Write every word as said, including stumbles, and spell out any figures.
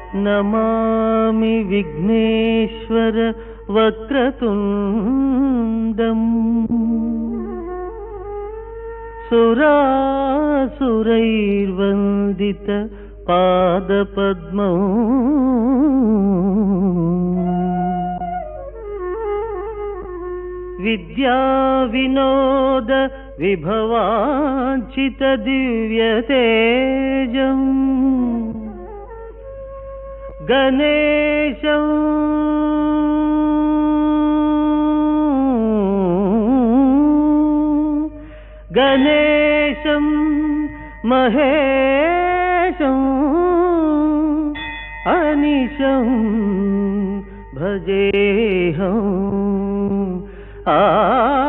నమామి విఘ్నేశ్వర వక్రతుండం సురాసురైర్వందిత పాదపద్మం విద్యా వినోద విభవాంచిత దివ్యతేజం గణేశం గణేశం మహేశం అనిశం భజేహం ఆ